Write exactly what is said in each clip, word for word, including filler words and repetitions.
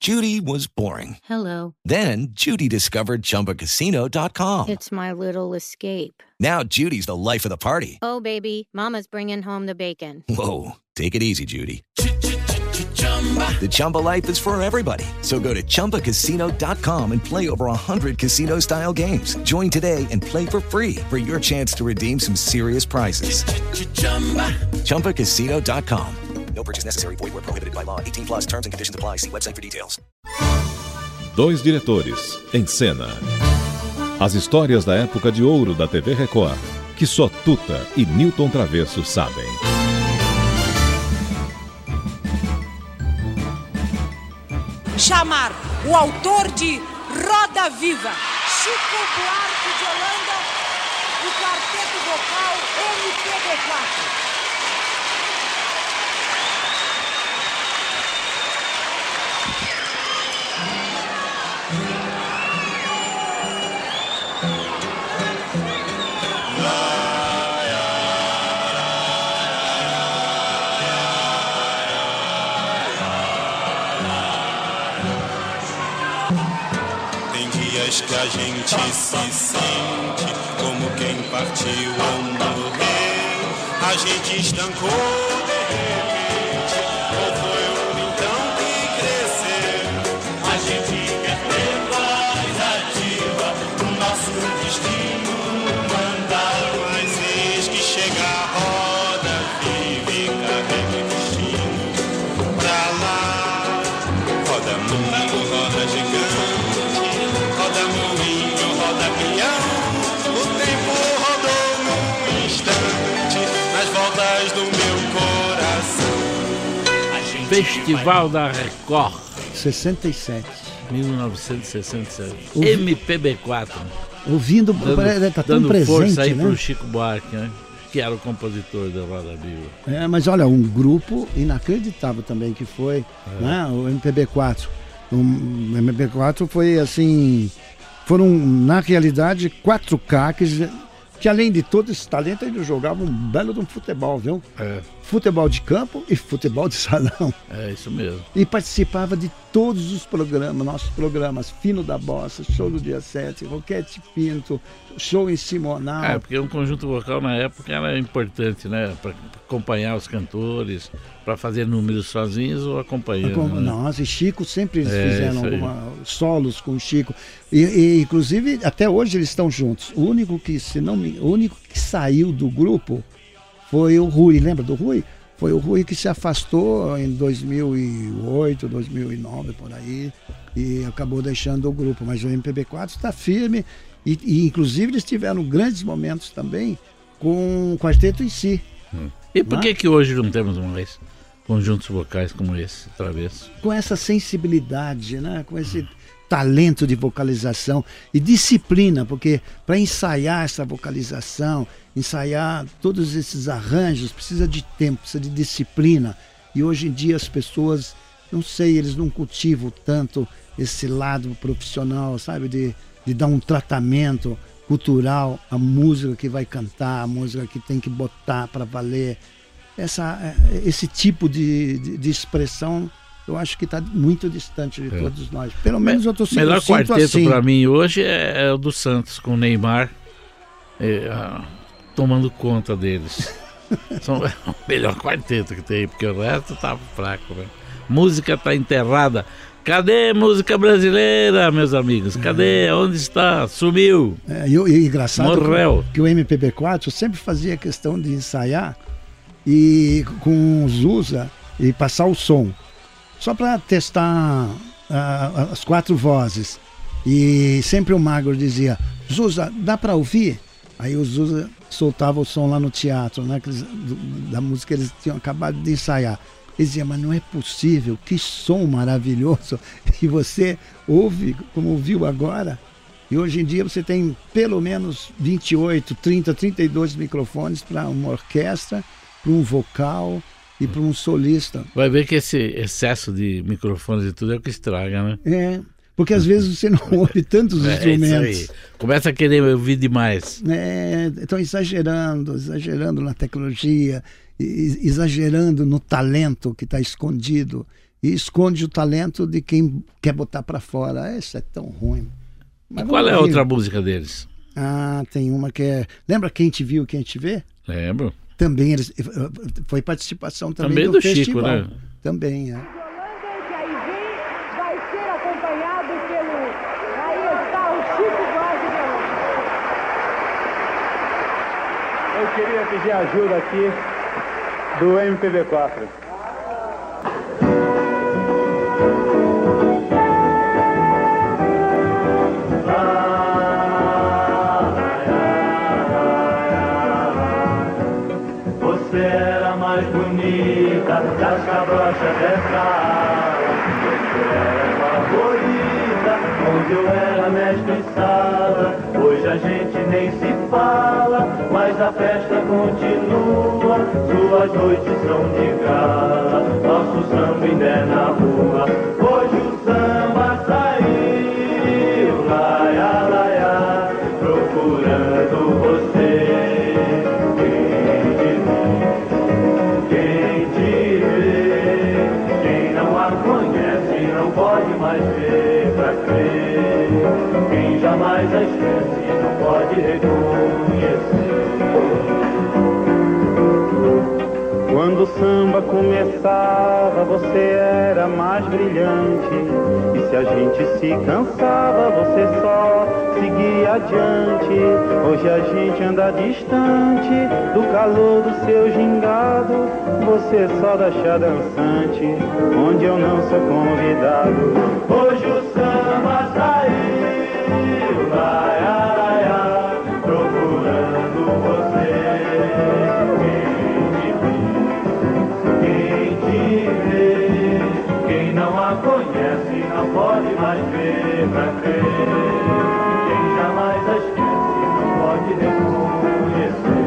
Judy was boring. Hello. Then Judy discovered Chumba Casino dot com. It's my little escape. Now Judy's the life of the party. Oh, baby, mama's bringing home the bacon. Whoa, take it easy, Judy. The Chumba life is for everybody. So go to Chumba Casino dot com and play over one hundred casino-style games. Join today and play for free for your chance to redeem some serious prizes. Chumba Casino dot com. No purchase necessary. Void where prohibited by law. eighteen plus terms and conditions apply. See website for details. Dois diretores em cena. As histórias da época de ouro da T V Record, que só Tuta e Newton Travesso sabem. Chamar o autor de Roda Viva, Chico Buarque de Holanda, o quarteto vocal M P B quatro. Que a gente se sente como quem partiu ou morreu. A gente estancou de repente, ou foi um então que cresceu. A gente quer ter voz ativa, o nosso destino mandar. Mas eis que chega a roda viva e carrega o destino pra lá. Roda mundo, roda gigante. Festival da Record sessenta e sete. mil novecentos e sessenta e sete. Ouvi... M P B quatro. Ouvindo, dando, tá tão dando presente, força aí né? pro Chico Buarque, né? Que era o compositor da Roda Viva. É, mas olha, um grupo inacreditável também que foi, é. né? O M P B quatro. O M P B quatro foi assim, foram na realidade quatro craques que além de todo esse talento eles jogavam um belo de um futebol, viu? É. Futebol de campo e futebol de salão. É isso mesmo. E participava de todos os programas, nossos programas, Fino da Bossa, Show do Dia sete, Roquete Pinto, Show em Simonal. É, porque um conjunto vocal na época era importante, né? Para acompanhar os cantores, para fazer números sozinhos ou acompanhando. Com, né? Nossa, e Chico sempre eles é, fizeram alguma, solos com o Chico. E, e inclusive até hoje eles estão juntos. O único que, se não me, o único que saiu do grupo foi o Rui, lembra do Rui? Foi o Rui que se afastou em dois mil e oito, dois mil e nove, por aí, e acabou deixando o grupo. Mas o M P B quatro está firme e, e inclusive eles tiveram grandes momentos também com o quarteto em si. Hum. E por Não? que que hoje não temos mais conjuntos vocais como esse, Travesso? Com essa sensibilidade, né? Com esse talento de vocalização e disciplina, porque para ensaiar essa vocalização, ensaiar todos esses arranjos, precisa de tempo, precisa de disciplina. E hoje em dia as pessoas, não sei, eles não cultivam tanto esse lado profissional, sabe? De, de dar um tratamento cultural à música que vai cantar, a música que tem que botar para valer. Essa, esse tipo de, de, de expressão eu acho que está muito distante de é. todos nós. Pelo menos eu estou sentindo assim. O melhor quarteto para mim hoje é, é o do Santos, com o Neymar é, ah, tomando conta deles. São, é o melhor quarteto que tem, porque o resto tá fraco. Né? Música tá enterrada. Cadê a música brasileira, meus amigos? Cadê? É. Onde está? Sumiu. É, e, e engraçado Morreu. Que, que o M P B quatro sempre fazia questão de ensaiar e com o Zusa e passar o som. Só para testar uh, as quatro vozes. E sempre o Magro dizia, Zusa, dá para ouvir? Aí o Zusa soltava o som lá no teatro, né, eles, do, da música que eles tinham acabado de ensaiar. Ele dizia, mas não é possível, que som maravilhoso. E você ouve, como ouviu agora. E hoje em dia você tem pelo menos vinte e oito, trinta, trinta e dois microfones para uma orquestra, para um vocal e para um solista. Vai ver que esse excesso de microfones e tudo é o que estraga, né? É, porque às vezes você não ouve tantos é, instrumentos. Isso aí. Começa a querer ouvir demais. É, estão exagerando, exagerando na tecnologia, exagerando no talento que está escondido. e esconde o talento de quem quer botar para fora. Isso é tão ruim. Mas qual é a outra música deles? Ah, tem uma que é... Lembra Quem Te Viu, Quem Te Vê? Lembro. Também eles... foi participação também, também do, do festival. Chico, né? Também, é. Que aí vem, vai ser acompanhado pelo... Aí está o Chico Buarque de Holanda. Eu queria pedir ajuda aqui do M P B quatro. Você era mais bonita das cabrochas dessa ala. Você era favorita, onde eu era mestre em sala. Hoje a gente nem se fala, mas a festa continua. Suas noites são de gala, nosso samba ainda é na rua. Hoje o samba saiu, laia, laia, procurando você. Pode mais ver pra crer. Quem jamais a esquece não pode reconhecer. Quando o samba começava, você era mais brilhante. E se a gente se cansava, você só seguia adiante. Hoje a gente anda distante do calor do seu gingado. Você só deixa dançante, onde eu não sou convidado. Hoje o samba saiu, laia, laia, procurando você. Quem te vê, quem não a conhece, não pode mais ver pra crer. Quem jamais a esquece, não pode reconhecer.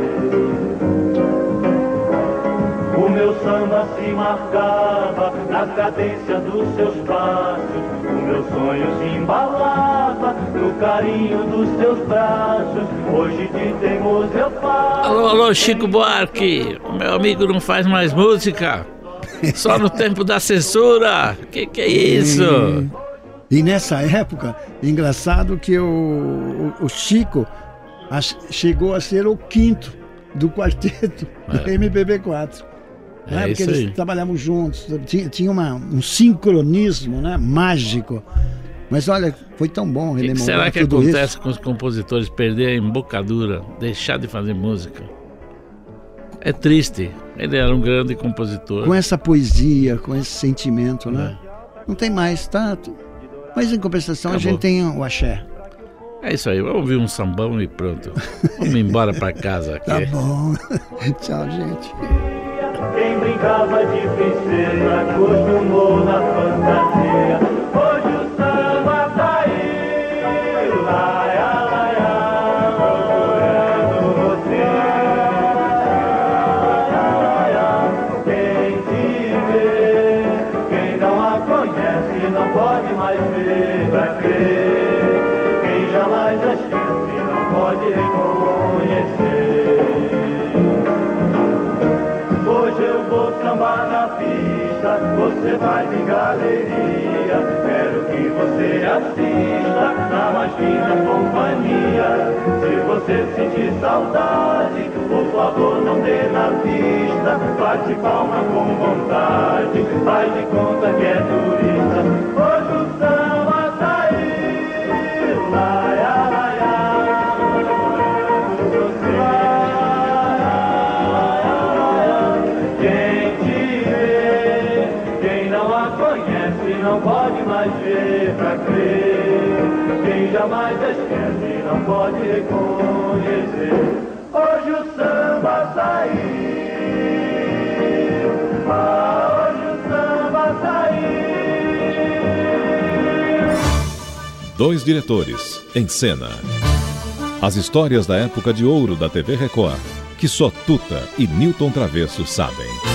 O meu samba se marcava na cadência dos seus passos. O meu sonho se embalava no carinho dos seus braços. Hoje de teimoso eu faço. Alô, alô, Chico Buarque. O meu amigo não faz mais música. Só no tempo da censura. Que que é isso? E, e nessa época, engraçado que o, o, o Chico ach, chegou a ser o quinto do quarteto é. do M P B quatro. É, né? Porque eles aí. trabalhavam juntos, tinha, tinha uma, um sincronismo, né? Mágico. Mas olha, foi tão bom rememorar tudo isso. O que será que acontece isso? com os compositores perderem a embocadura, deixar de fazer música? É triste. Ele era um grande compositor. Com essa poesia, com esse sentimento, né? É. Não tem mais, tá? Mas em compensação Acabou. A gente tem o axé. É isso aí, vamos ouvir um sambão e pronto. Vamos embora pra casa aqui. Tá bom. Tchau, gente. Quem brincava de princesa acostumou na fantasia. Hoje o samba saiu, laia, laia, procurando você. Quem te vê, quem não a conhece, não pode mais ver pra crer. Quem jamais a esquece, não pode reconhecer. Hoje eu vou sambar na pista, você vai em galeria. Quero que você assista na mais fina companhia. Se você sentir saudade, por favor não dê na vista. Bate palma com vontade, faz de conta que é turista. Hoje o samba saiu, laia, laia, você. Não pode mais ver pra crer. Quem jamais esquece não pode reconhecer. Hoje o samba saiu. Ah, hoje o samba saiu. Dois diretores em cena. As histórias da época de ouro da T V Record, que só Tuta e Nilton Travesso sabem.